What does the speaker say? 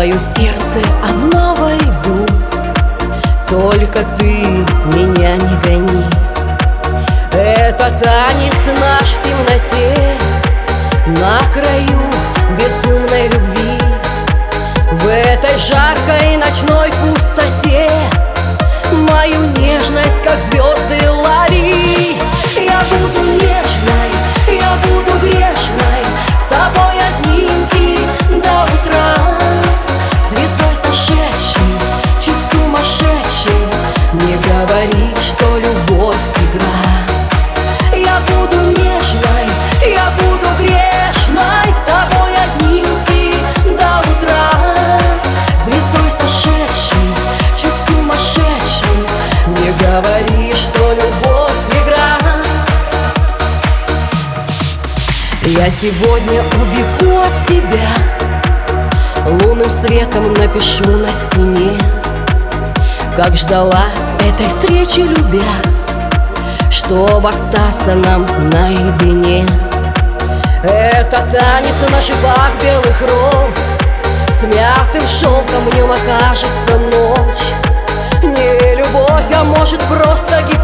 мое сердце одно во льду. Только ты меня не гони. Это танец наш в темноте, на краю безумной любви. В этой жаркой ночной пустоте мою нежность, как звезды, лови. Я буду нежной, я буду грешной, с тобой одним и до утра. Звездой сошедшей, чуть сумасшедшей, не говори, что любовь игра. Я буду нежной, я буду грешной, с тобой одним и до утра. Звездой сошедшей, чуть сумасшедшей, не говори, что любовь игра. Я сегодня убегу от себя, лунным светом напишу на стене, как ждала этой встречи, любя, чтоб остаться нам наедине. Это танец на шипах белых роз, с мятым шелком в нем окажется ночь. Не любовь, а может просто гипноз.